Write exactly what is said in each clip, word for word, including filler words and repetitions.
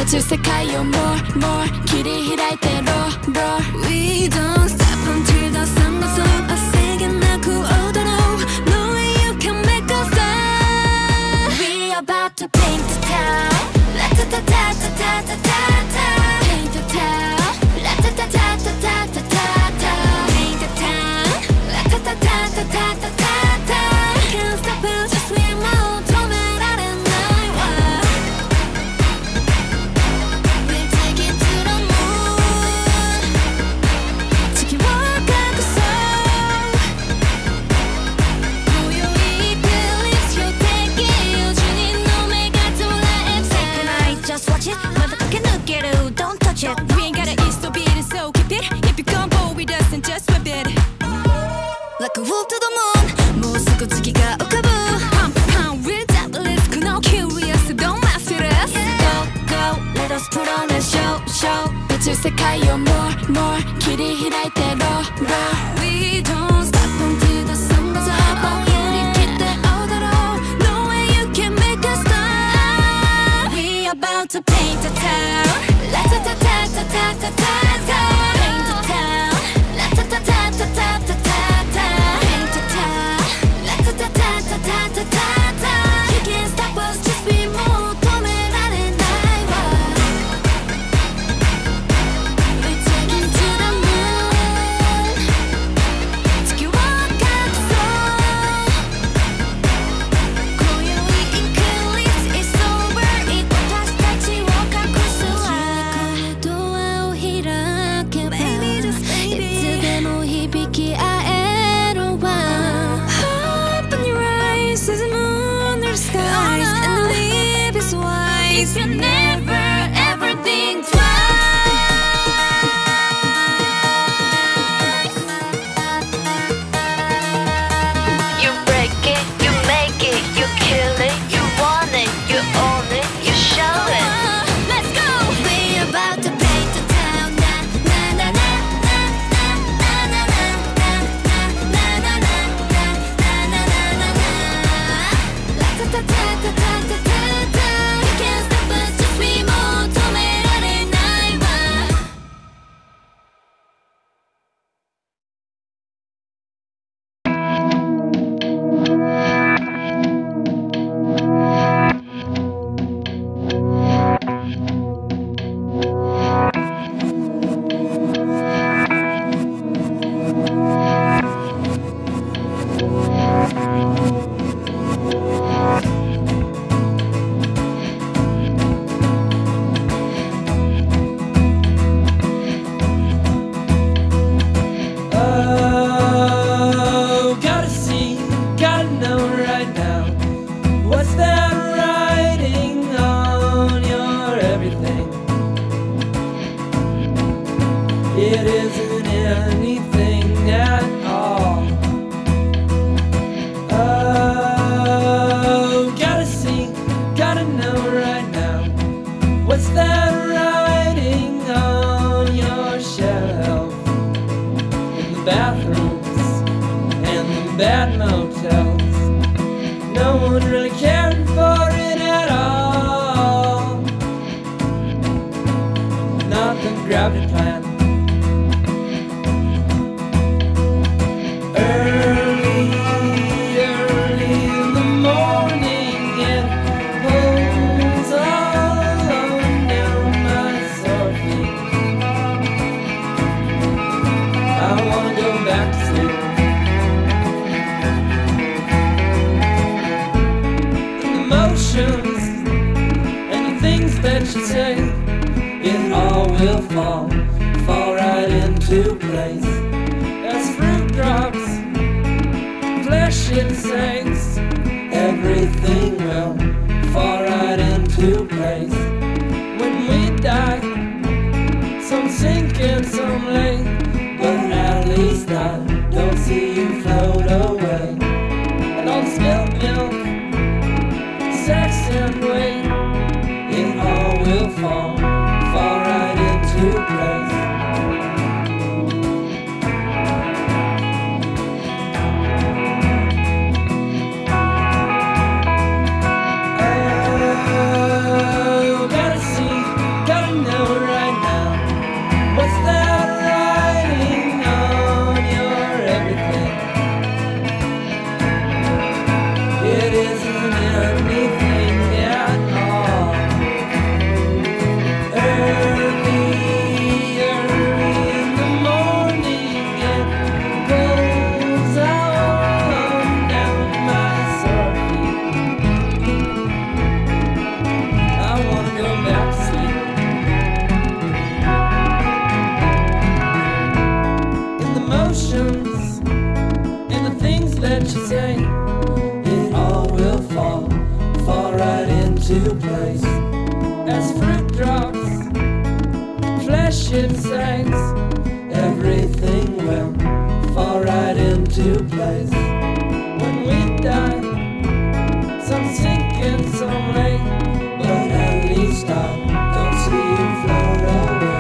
펼칠世界を more more 切り開いて roll roll We don't stop until the sun goes up 汗がなく踊ろう No way you can make us stop We about to paint the town La-ta-ta-ta-ta-ta-ta-ta Paint the town La-ta-ta-ta-ta-ta-ta-ta Paint the town La-ta-ta-ta-ta-ta-ta-ta Can't stop us just we more止められないわWe take it to the moon 地球を隠そう今宵 Please you take it 主人の目が捉えて Just watch it まだ駆け抜ける Don't touch it We ain't gotta eat so beat it so keep it If you come bold with us and just whip it Like a wolf to the moon もうすぐ月が浮かぶ Pump pump without the risk No curious don't mess with us Go go let us put on a show show 宇宙世界を more more 切り開いて roll roll We don't stop until the sun goes up 振り切って踊ろう No way you can make us stop We about to paint the town La-ta-ta-ta-ta-ta-ta-ta Paint the town La-ta-ta-ta-ta-ta-ta-ta Paint the town La-ta-ta-ta-ta-ta-ta-ta You can't stop us just be more 止められないわ We take it to the moon 地球を隠そう今宵 Eclipse is over 私たちを隠すわドアを開けばいつでも響き合えるわ Open your eyes to the moon or the skies And live is wise If you never ever think twice You break it, you make it, you kill it, you want it, you own it, you show it. Let's go! We're about to paint the town Na na na na na na na na na na na na na na na na La-ta-ta-ta-ta-ta-ta-ta You can't stop us just we more 止められないわ Oh, gotta see, gotta know right now. What's that writing on your everything? It isn't anything at all. Oh, gotta see, gotta know right now. What's that writing on your shelf? In the bathrooms and the bad motels. No one really cared for it at all. Not the gravity plant. Early, early in the morning and pulls all on down my sore feet. I wanna go back to sleep. And the motions and the things that you say, it all will fall, fall right into place. As fruit drops, flesh insects, everything will fall right into place. When we die, some sink and some lay, but at least I don't see you float away. And all the spilled milk, sex and weight, it all will fall, fall right into place. Oh, gotta see, emotions and the things that you say, it all will fall, fall right into place. As fruit drops, flesh insects, everything will fall right into place. When we die, some sink and some rain, but at least I don't see you float away.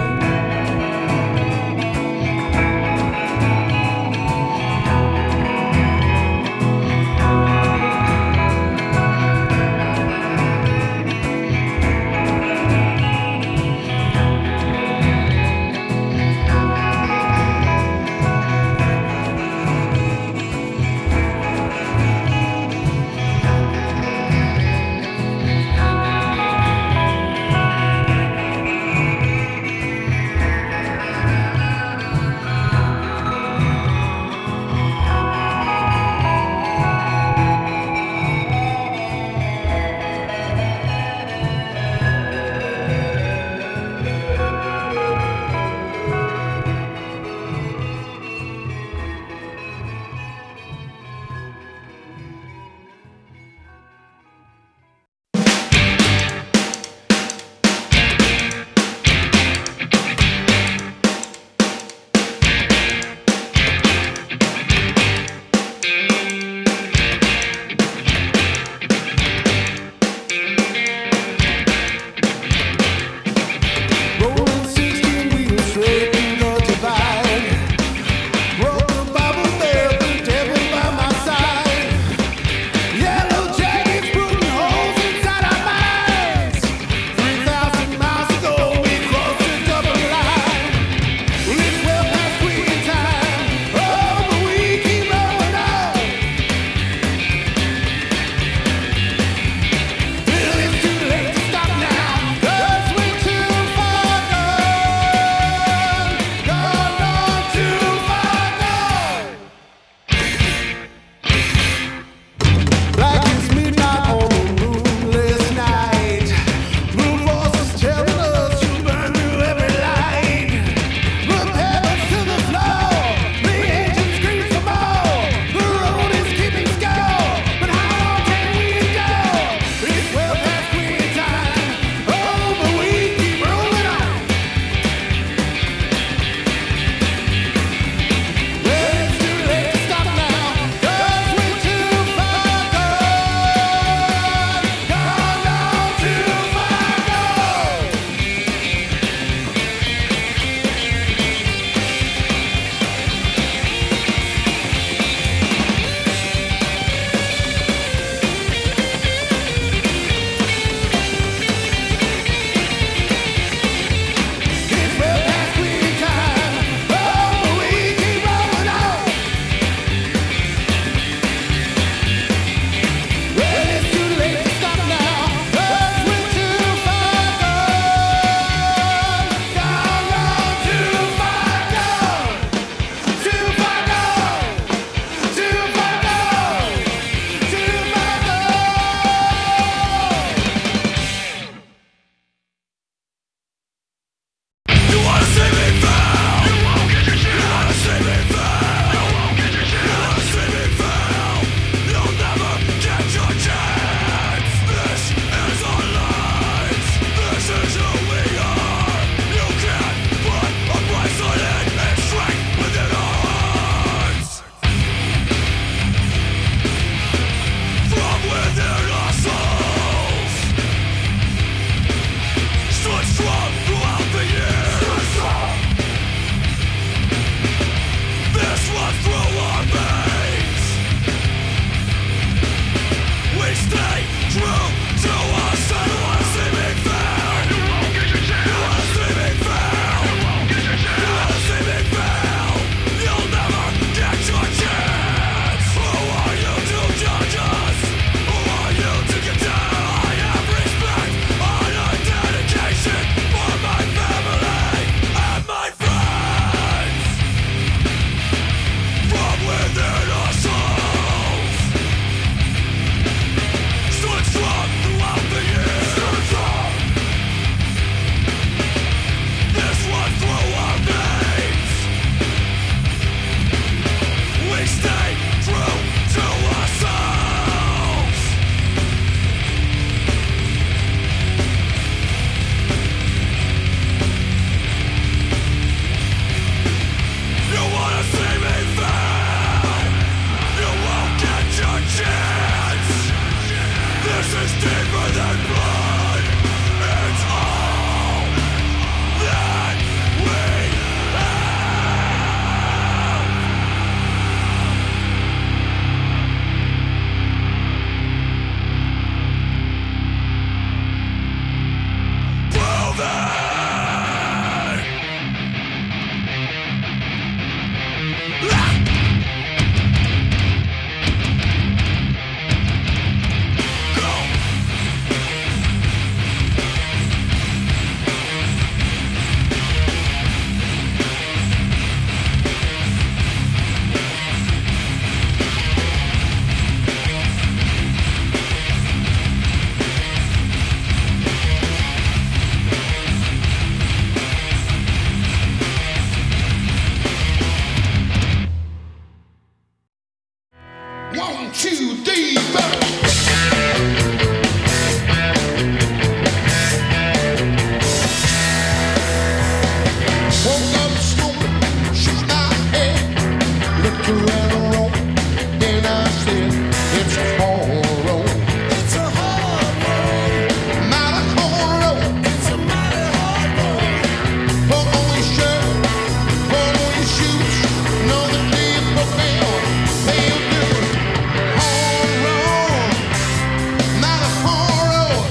One, two, three, four. Woke up slowly, shook my head, looked around the room, then I said, it's a hard road. It's a hard road. Mighty hard road. It's a mighty hard road. Put on your shirt, put on your shoes, know the day for bail, bail dues. Hard road, mighty hard road.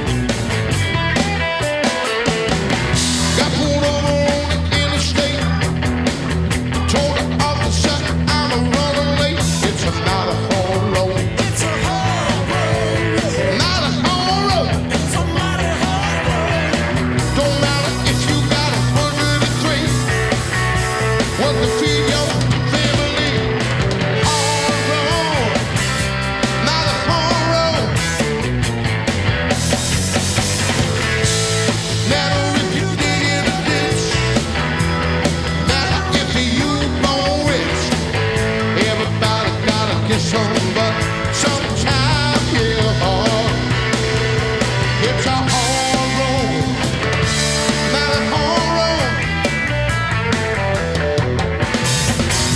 Got pulled over on the interstate. Told the officer I'm a running late. It's a mighty hard road. It's a hard road. Mighty hard road. It's a mighty hard road. Don't matter if you got a hundred and three. What to feed your family. Hard road. Mighty hard road. Matter if you dig in a ditch. Matter if you born rich. Everybody gotta get some, but sometime, yeah, hard. It's a hard road. Not a hard road.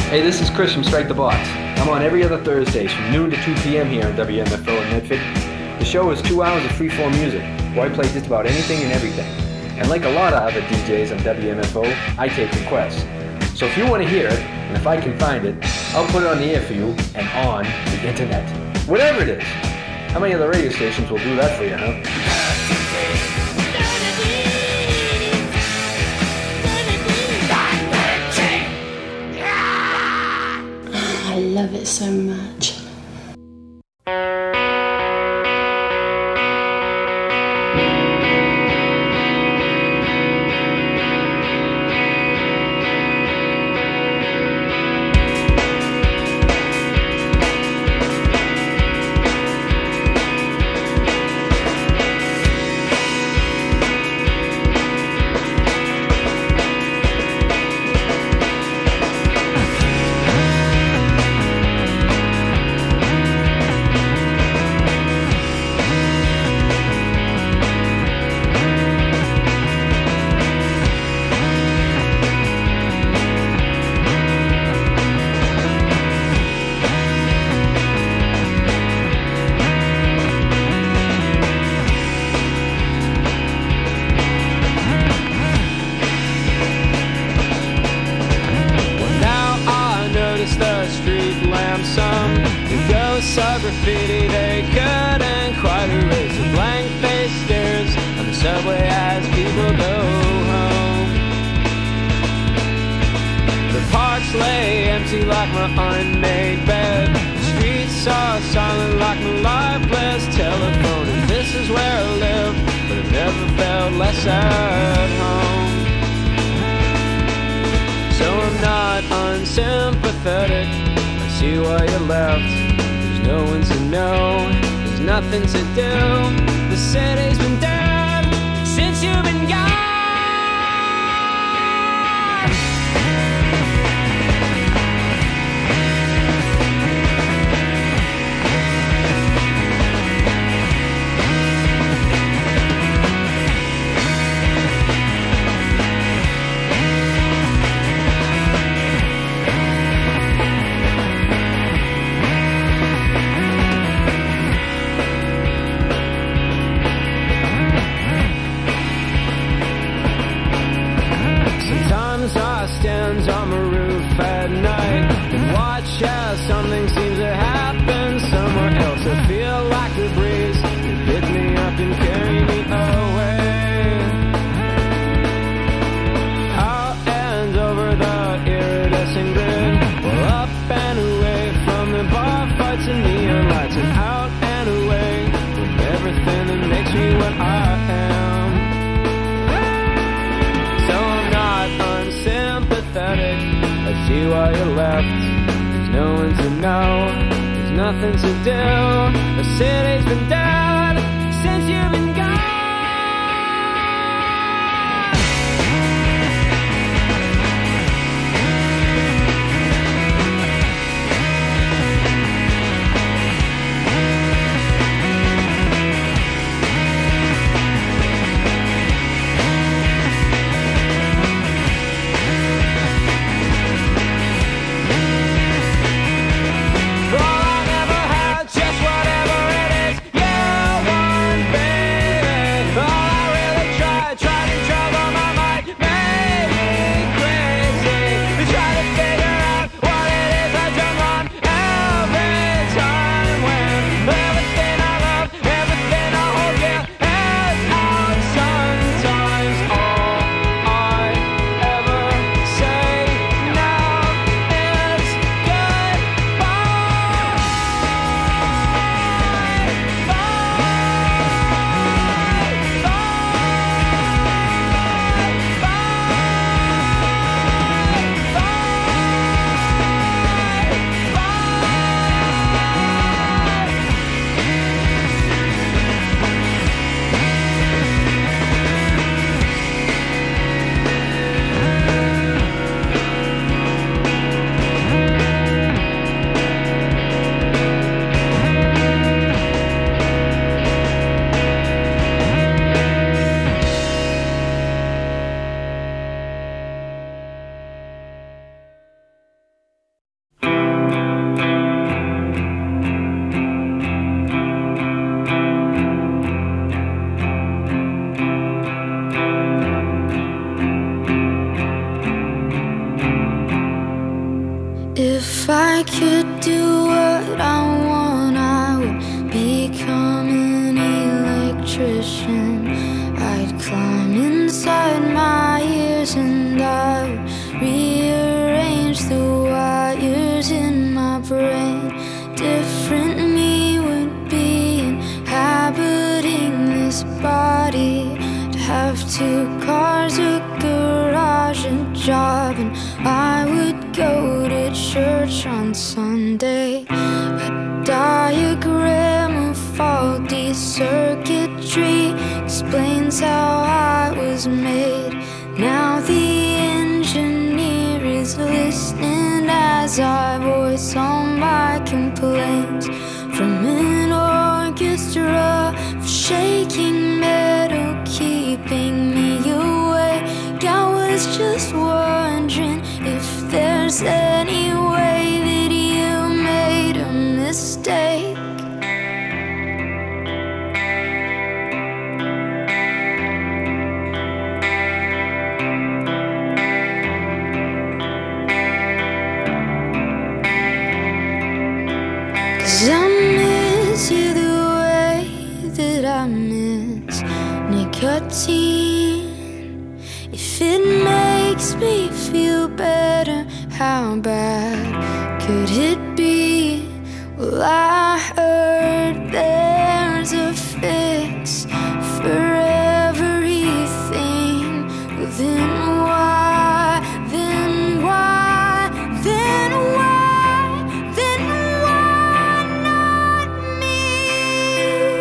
Hey, this is Chris from Strike the Box. I'm on every other Thursdays from noon to two p.m. here on W M F O in Medford. The show is two hours of free-form music, where I play just about anything and everything. And like a lot of other D Js on W M F O, I take requests. So if you want to hear it, and if I can find it, I'll put it on the air for you and on the internet. Whatever it is. How many other radio stations will do that for you, huh? I love it so much. Graffiti, they couldn't quite erase the blank face stares on the subway as people go home. The parks lay empty like my unmade bed. The streets are silent like my lifeless telephone. And this is where I live, but I've never felt less at home. So I'm not unsympathetic, I see why you left. No one to know, there's nothing to do. The city's been dead since you've been gone. On my roof at night and watch as something seems to happen somewhere else. I feel like the breeze can pick me up and carry me away. Out and over the iridescent grid, well, up and away from the bar fights and neon lights, and out and away from everything that makes me what I am. So I'm not unsympathetic, I see why you left. There's no one to know, there's nothing to do. The city's been dead since you've been gone. All I never had, just whatever it is you want. If I could do what I want, I would become an electrician. I'd climb inside my ears and I would rearrange the wires in my brain. Different me would be inhabiting this body. To have two cars, a garage, a job, and I would go to church on Sunday. A diagram of faulty circuitry explains how I was made. Now the engineer is listening as I voice all my complaints. From an orchestra of shaking metal keeping me awake, I was just wondering if there's any way that you made a mistake. Cause I miss you the way that I miss nicotine. If it makes me feel better, how bad could it be? Well, I heard there's a fix for everything. Well, then why, then why, then why, then why not me?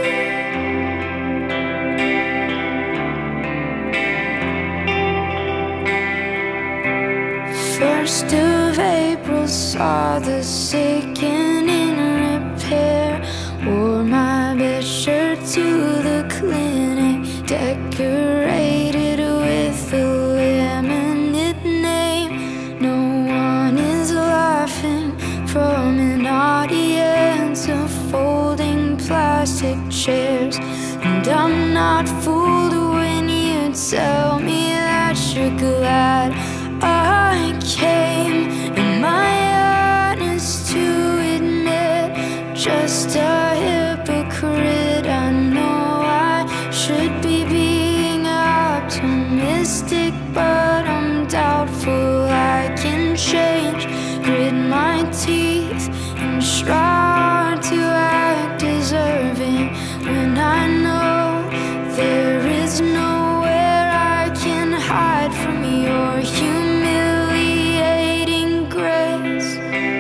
First of April saw the sick and in repair. Wore my best shirt to the clinic, decorated with a laminate name. No one is laughing from an audience of folding plastic chairs. And I'm not fooled when you tell me that you're glad I came. Am I honest to admit, just a hypocrite? I know I should be being optimistic, but I'm doubtful I can change. Grit my teeth and try to act deserving when I know there is nowhere I can hide from your humiliating grace.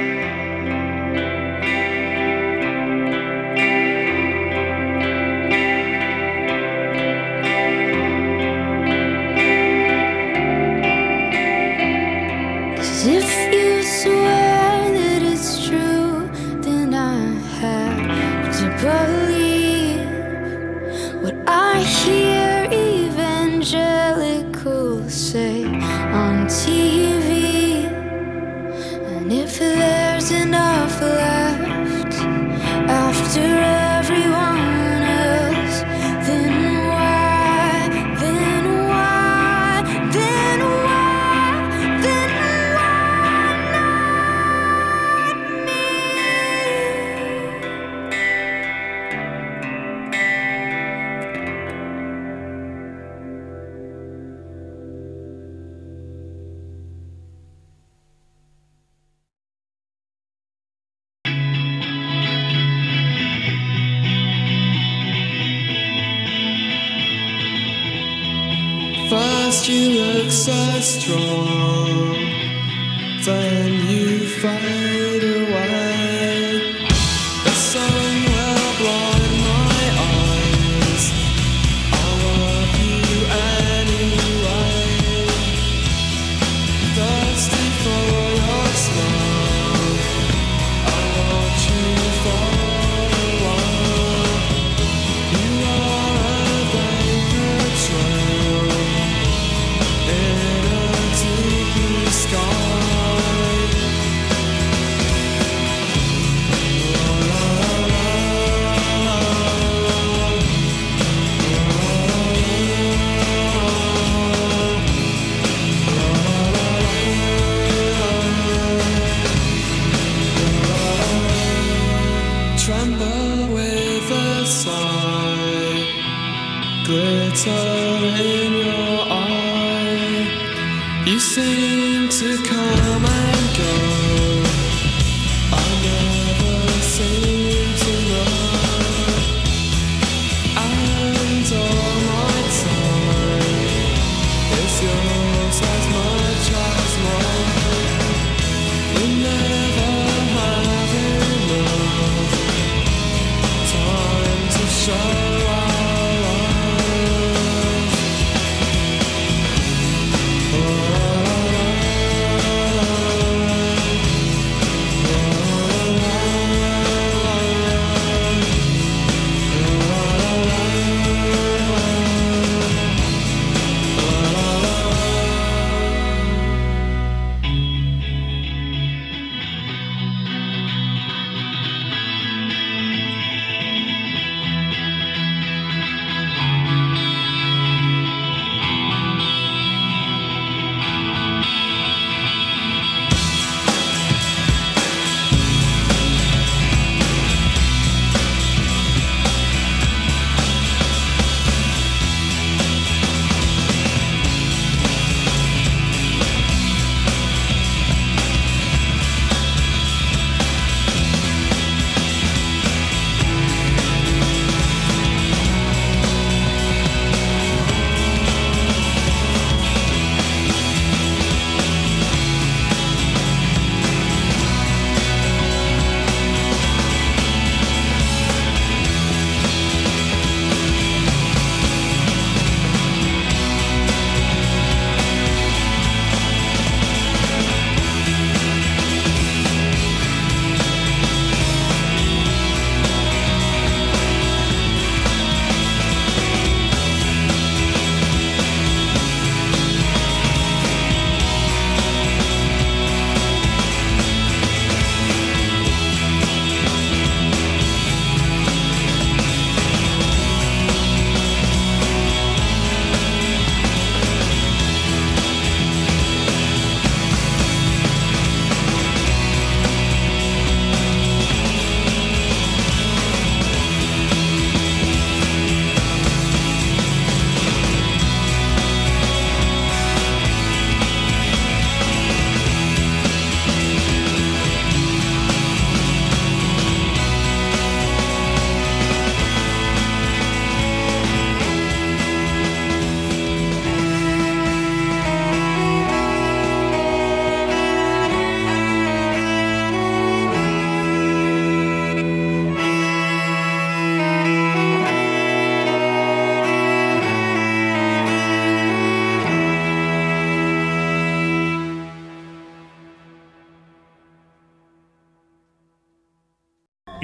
Cause if you swear that it's true, then I have to believe what I hear evangelicals say on T V. And if there's enough left after everyone else, then why, then why, then why, then why not me? First you look so strong, then you fade away. The sun will blind my eyes, I love you anyway. Thirsty for your smile, I want you for a while. You are a vapor trail in a deep blue sky.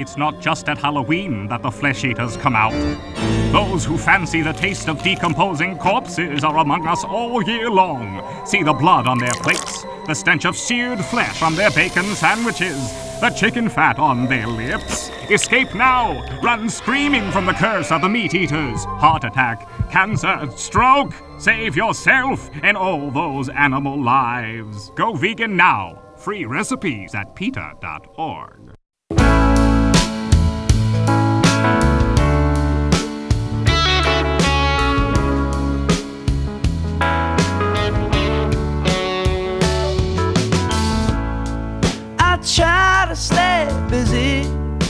It's not just at Halloween that the flesh eaters come out. Those who fancy the taste of decomposing corpses are among us all year long. See the blood on their plates, the stench of seared flesh on their bacon sandwiches, the chicken fat on their lips. Escape now! Run screaming from the curse of the meat eaters. Heart attack, cancer, stroke. Save yourself and all those animal lives. Go vegan now. Free recipes at PETA dot org. I try to stay busy.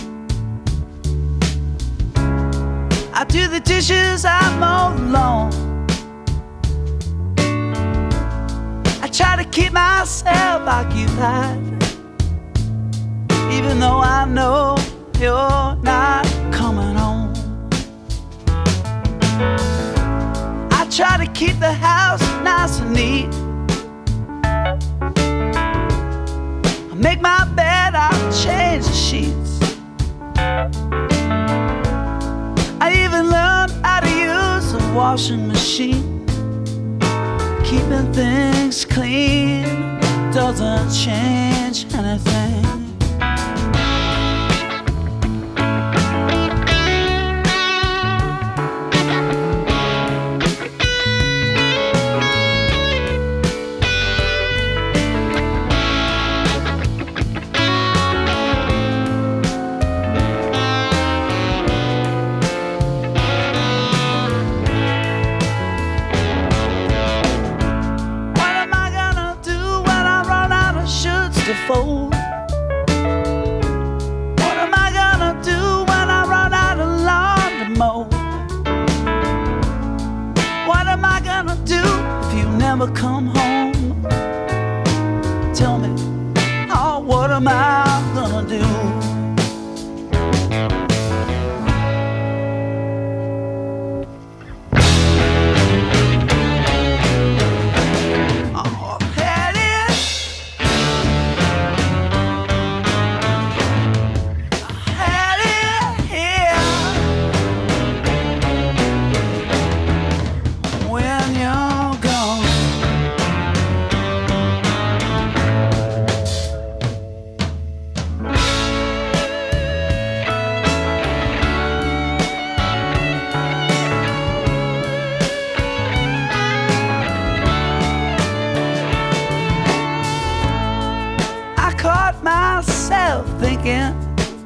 I do the dishes, I mow the lawn. I try to keep myself occupied, even though I know you're not coming home. I try to keep the house nice and neat. I make my bed, I change the sheets. I even learned how to use a washing machine. Keeping things clean doesn't change anything. Fold. What am I gonna do when I run out of lawn to mow? What am I gonna do if you never come home? Tell me, oh, what am I gonna do? Thinking,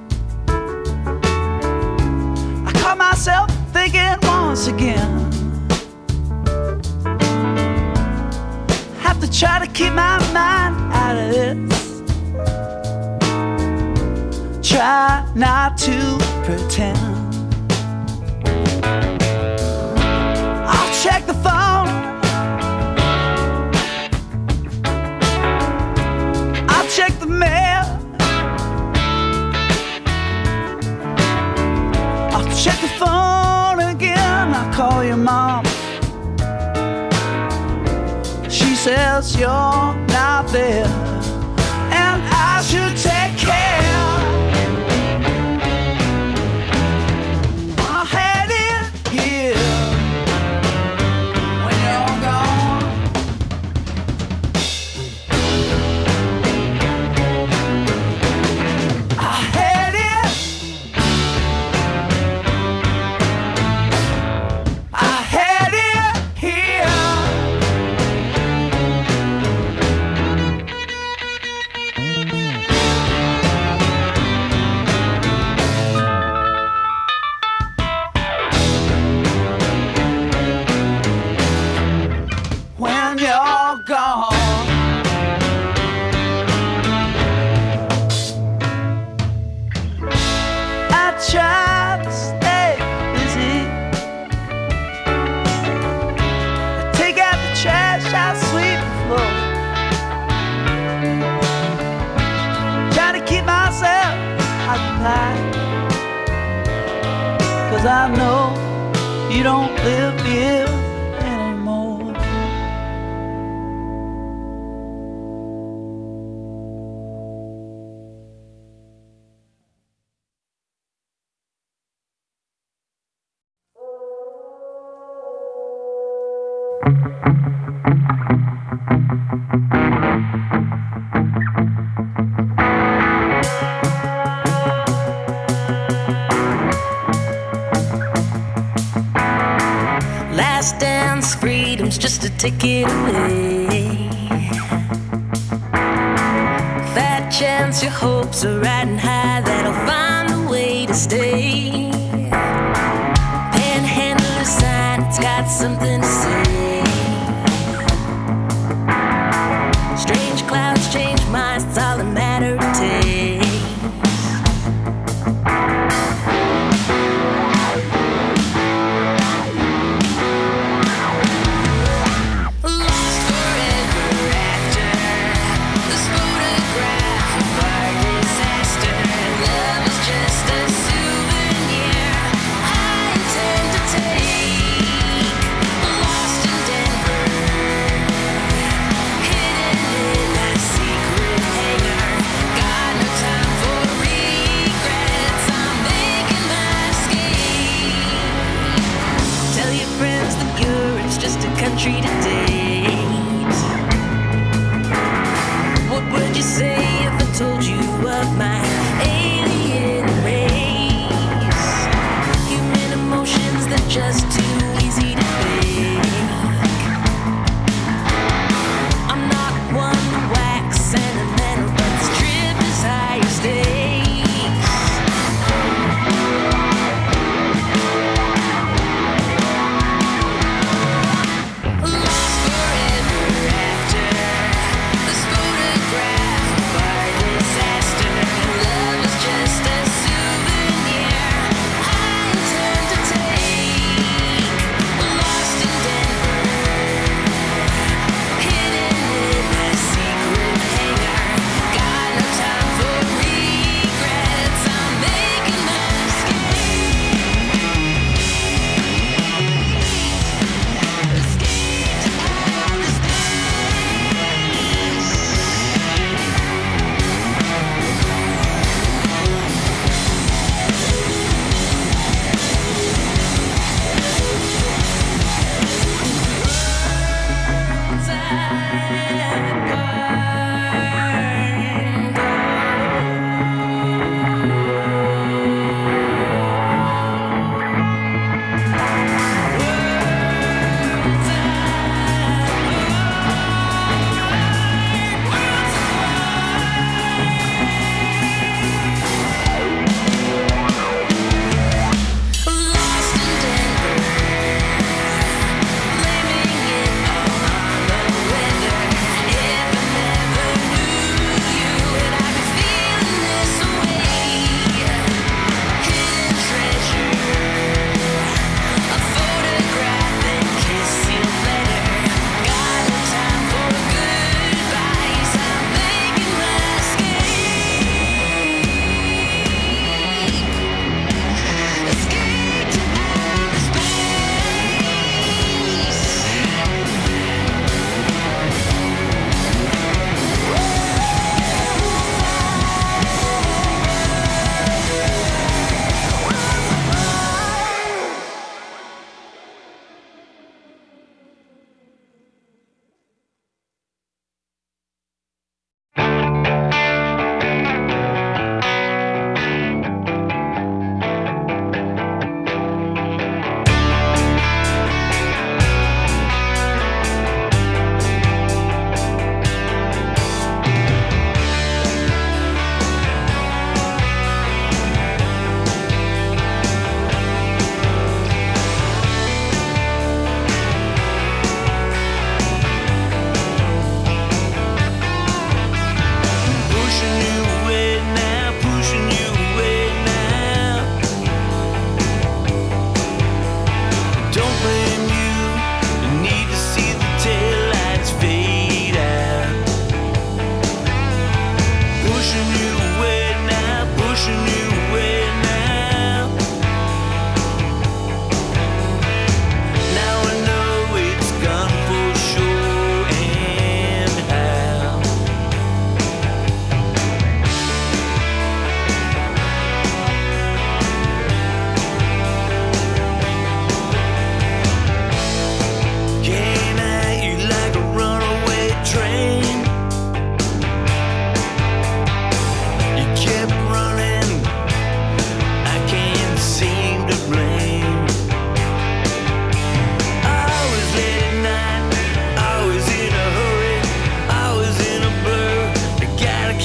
I caught myself thinking once again. Have to try to keep my mind out of this. Try not to pretend. I'll check the phone. I'll check the mail. Check the phone again, I call your mom. She says you're not there, and I should take care. I had it here when you're gone. I had it. When you're gone, I try to stay busy. I take out the trash, I sweep the floor. Try to keep myself occupied, 'cause I know you don't live here. Last dance, freedom's just a ticket away. Fat chance your hopes are riding high, that I'll find a way to stay. Panhandler sign, it's got something to say. Strange clouds change minds, it's all a matter of taste. Country to date. What would you say if I told you of my alien race? Human emotions, they're just too easy to fake. I'm not one to wax sentimental, but this trip is higher stakes.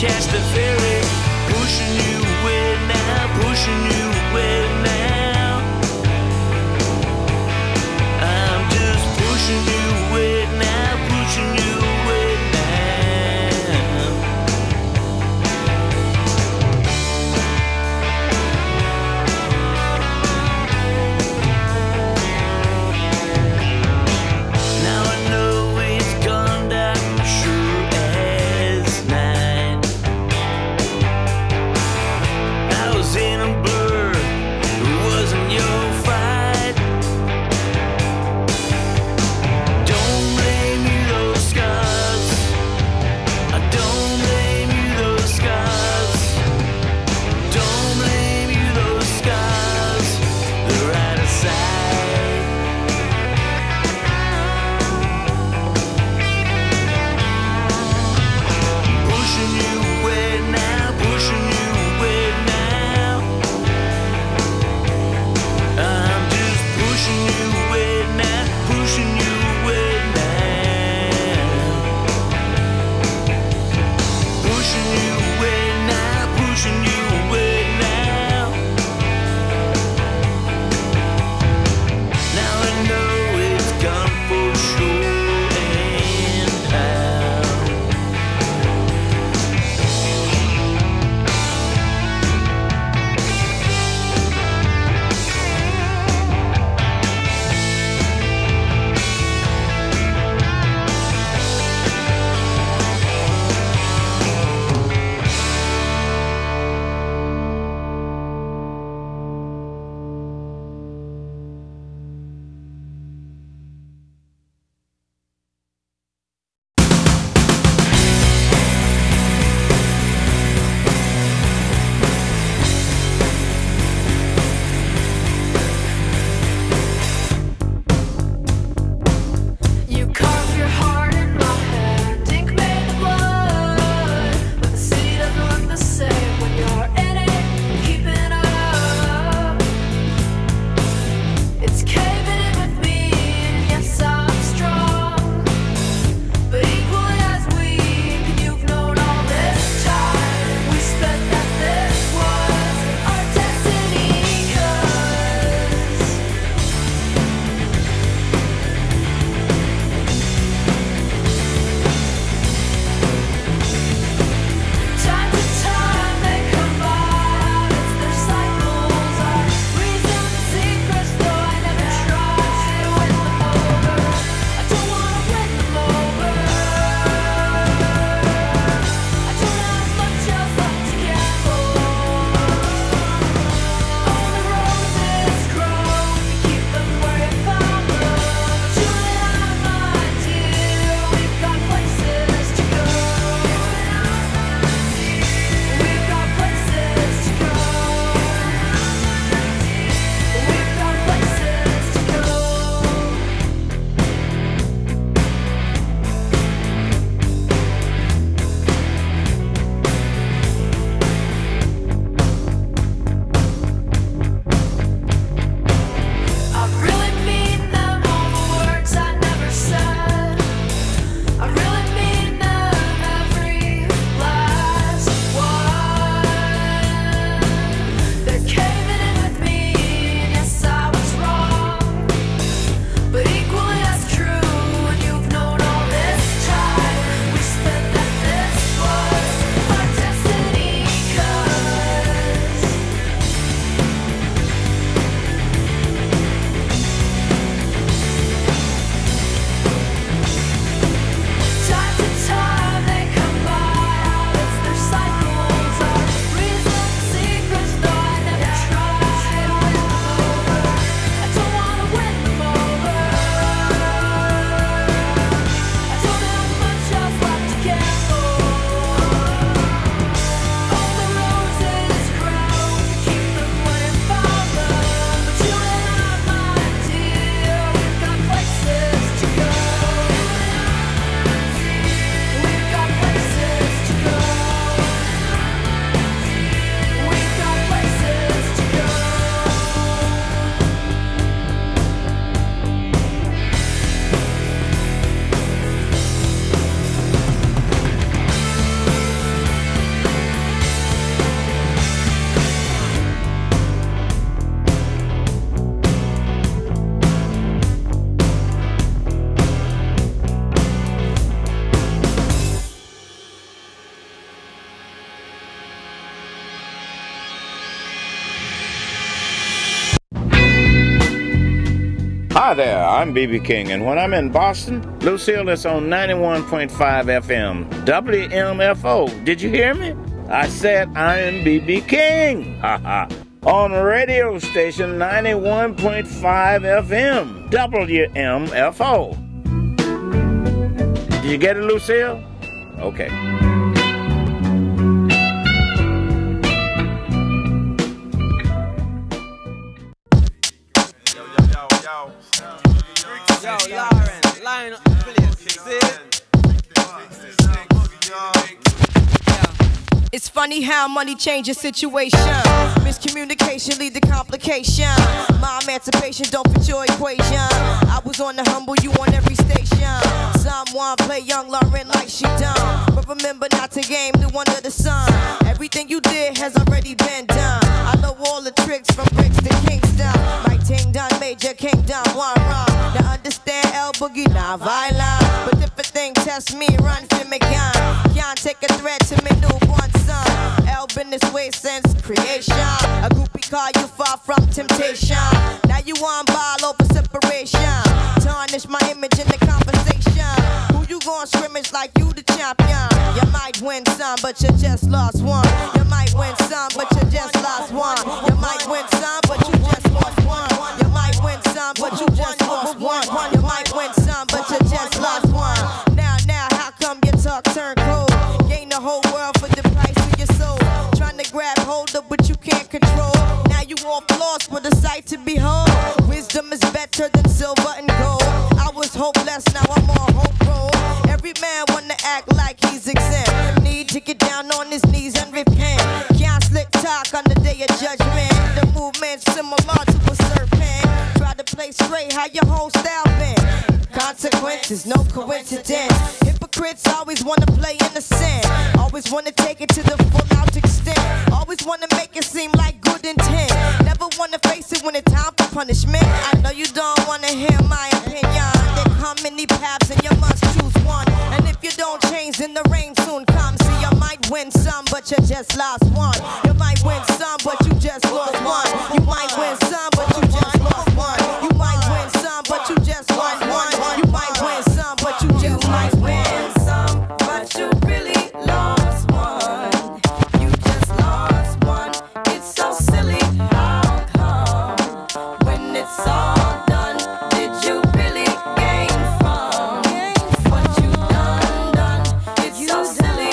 catch the ferry, pushing you away now, pushing you away now. I'm just pushing you away now, pushing you away now. Now I know it's gone down sure as night. I was in a blur, it wasn't your fight. Don't blame you those scars. I don't blame you those scars. Don't blame you those scars. They're out of sight. Pushing you away now, pushing you away now. Hi there, I'm B B King, and when I'm in Boston, Lucille is on ninety-one point five F M, W M F O. Did you hear me? I said I'm B B King. Ha ha. On radio station ninety-one point five F M, W M F O. Did you get it, Lucille? Okay. Yo, Lauren, line up, please. See it? It's funny how money changes situation. Miscommunication lead to complication. My emancipation don't fit your equation. I was on the humble, you on every station. Someone play young Lauren like she done, but remember not to game new under the sun. Everything you did has already been done. I know all the tricks from bricks to Kingston. My ting done, major kingdom, one wrong. Now understand L Boogie, not violent, but if a thing test me, run for me gun. Can't take a threat to me newborn son. L been this way since creation. A groupie call you far from temptation. Now you on ball over separation. Tarnish my image in the conversation. Who you gon' scrimmage like you the champion? You might win some, but you just lost one. You might win some, but you just lost one. You might win some, but you just lost one. You might win some, but you just lost one. You might win some, but you just lost one. Now, now, how come your talk turn cold? Gain the whole world for the price of your soul. Trying to grab hold of what you can't control. Now you off lost with a sight to behold. Wisdom is better than silver and gold. I was hopeless, now I'm on hope roll. Every man wanna act like he's exempt. Need to get down on his knees and repent. Can't slick talk on the day of judgment. The movement's similar to a serpent. Try to play straight, how your whole style been. Consequences, no coincidence. Hypocrites always wanna play innocent. Always wanna take it to the full out extent. Always wanna make it seem like good intent. Never wanna face it when it's time for punishment. I know you don't wanna hear my opinion. There come many paths and you must choose one. And if you don't change, then the rain soon comes. See, you might win some, but you just lost one. You might win some, but you just lost one. You might win some, but you just lost one. You might win some, but you just lost one. You might win some, but you just might win some, but you really lost one. You just lost one. It's so silly. How come when it's all done, did you really gain from what you done done? It's so silly.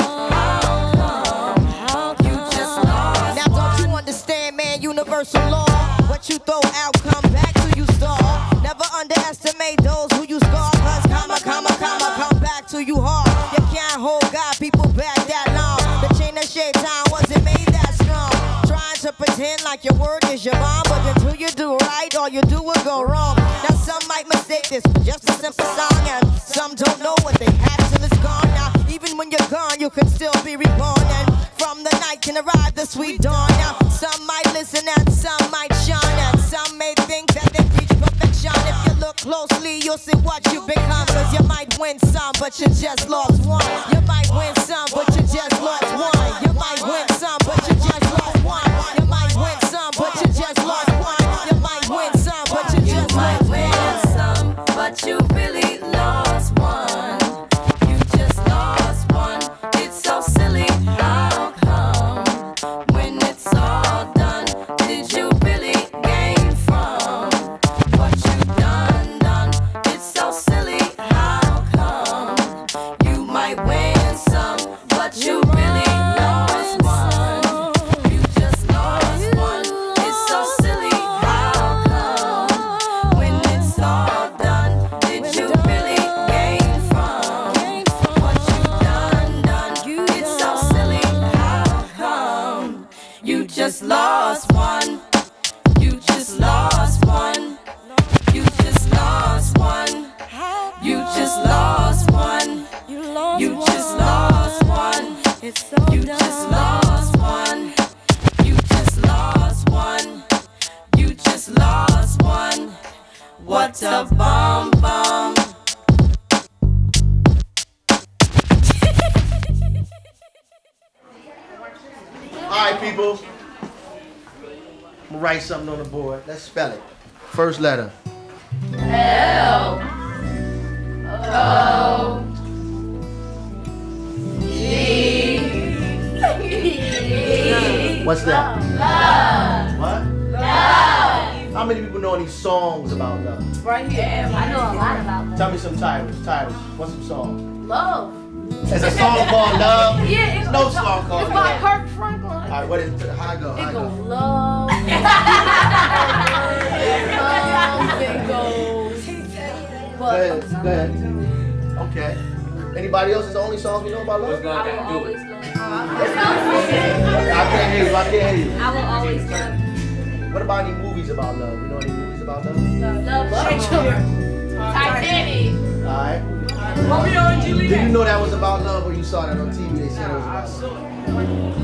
How come you just lost? Now don't you understand, man? Universal law. What you throw out, come back to you stall. Never underestimate those who you scar. Cause comma, comma, comma, come back to you hard. You can't hold God, people back that long. The chain of shaitan wasn't made that strong. Trying to pretend like your word is your bond, but until you do right, all you do will go wrong. Now some might mistake this for just a simple song, and some don't know what they have till it's gone. Now even when you're gone, you can still be reborn, and from the night can arrive the sweet dawn. Now some might listen and some might shine, and some may think that they reach perfection. If you look closely, you'll see what you become. Cause you might win some, but you just lost one. You might win some, but you just lost one. You might win some, but you just lost one. You might win some, but you just lost one. You might win some, but you just lost one. Some, but you really lost one. You just lost one. It's so silly. How come when it's all done, did you really gain from what you done done? It's so silly. How come you might win some, but you really lost one? You just lost one. It's so silly. How come when it's all done, did you really gain from what you done done? It's so silly. How come you just lost one? You just lost one. You just lost one. You just lost one. You just lost one. You just lost one. You just lost one. You just lost one. What a bomb bomb. All right, people. I'm gonna write something on the board. Let's spell it. First letter. L O G. What's that? Love. What? Love. How many people know any songs about love? Right here. I know a lot about love. Tell me some titles. Titles. What's some songs? Love. There's a song called Love. Yeah, it's no it's song called It's by Love. Kirk Franklin. All right, what is it? How I go? How I It go? goes love. Love. It goes. Go ahead. Go ahead. Okay. Anybody else? Is the only songs we know about love? I will always love. I can't hear you. I can't hear you. I will always love. What about any movies about love? You know any movies about love? Love. Love. Titanic. All right. Romeo and Juliet. Did you know that was about love or you saw that on T V? They said it was about love.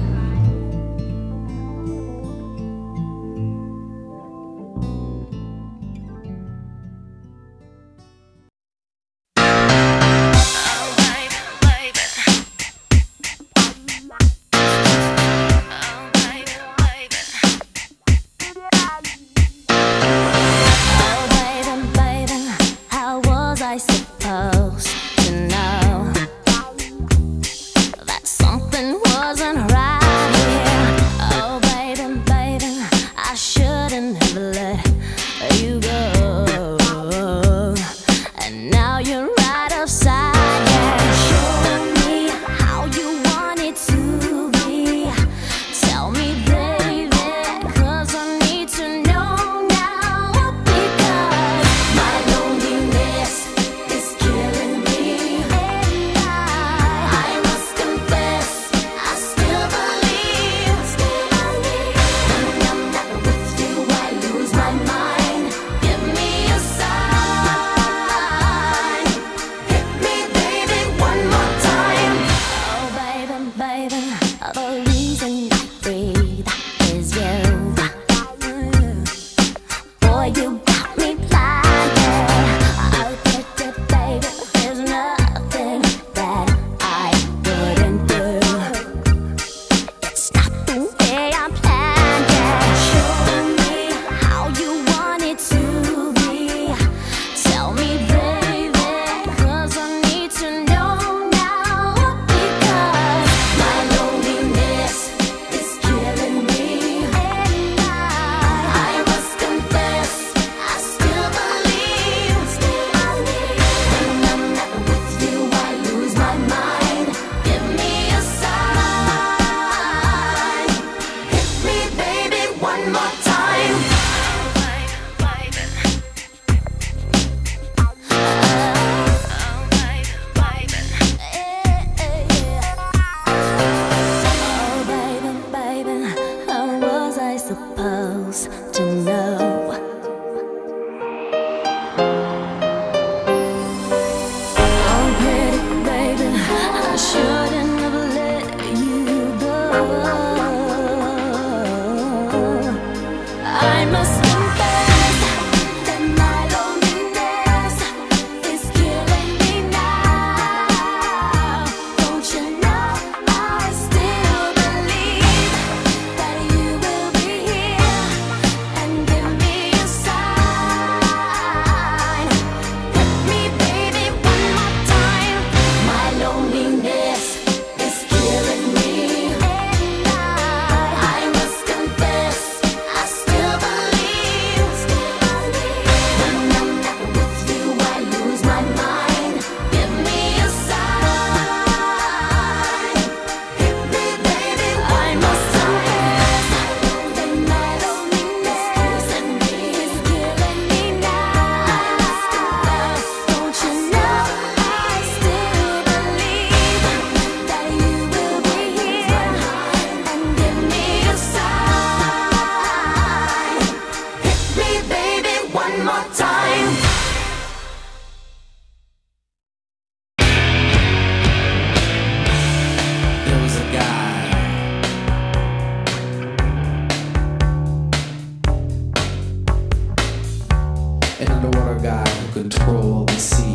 control the sea.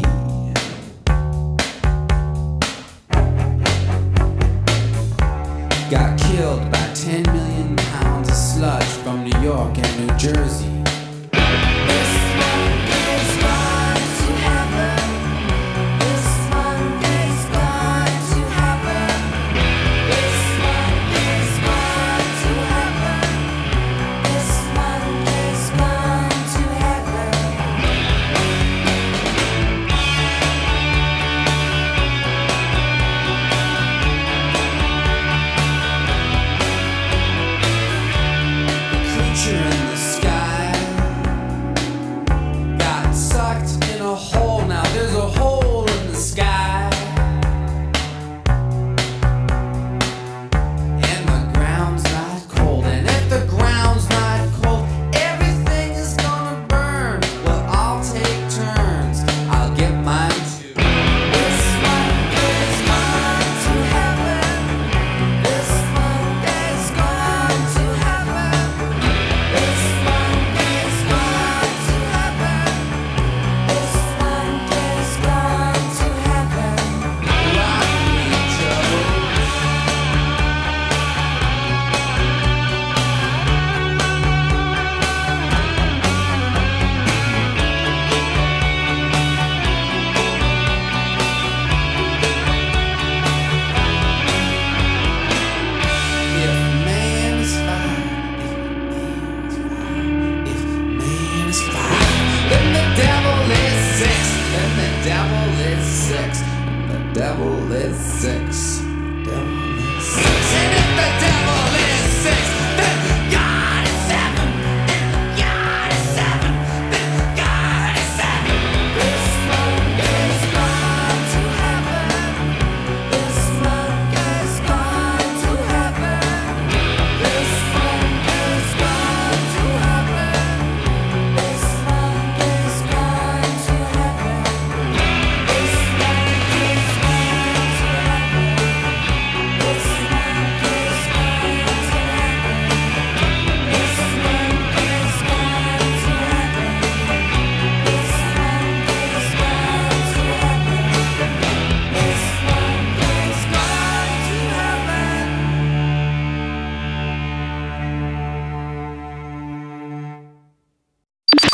Got killed by ten million pounds of sludge from New York and New Jersey. This one is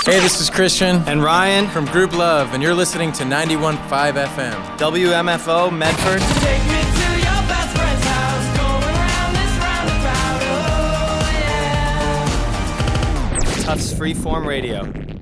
Hey, this is Christian and Ryan from Group Love, and you're listening to ninety-one point five F M. W M F O, Medford. Take me to your best friend's house, going around this roundabout, oh yeah. Tufts Freeform Radio.